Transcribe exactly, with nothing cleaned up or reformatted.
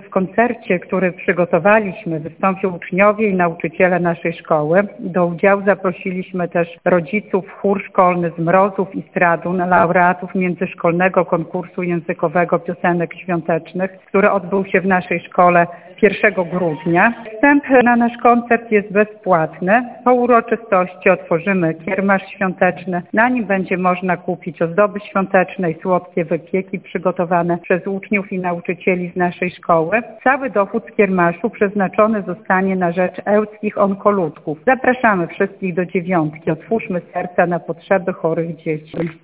W koncercie, który przygotowaliśmy, wystąpią uczniowie i nauczyciele naszej szkoły. Do udziału zaprosiliśmy też rodziców, chór szkolny z Mrozów i Stradun, laureatów międzyszkolnego konkursu językowego piosenek świątecznych, który odbył się w naszej szkole pierwszego grudnia. Wstęp na nasz koncert jest bezpłatny. Po uroczystości otworzymy kiermasz świąteczny. Na nim będzie można kupić ozdoby świąteczne i słodkie wypieki przygotowane przez uczniów i nauczycieli z naszej szkoły. Cały dochód z kiermaszu przeznaczony zostanie na rzecz ełckich onkoludków. Zapraszamy wszystkich do dziewiątki. Otwórzmy serca na potrzeby chorych dzieci.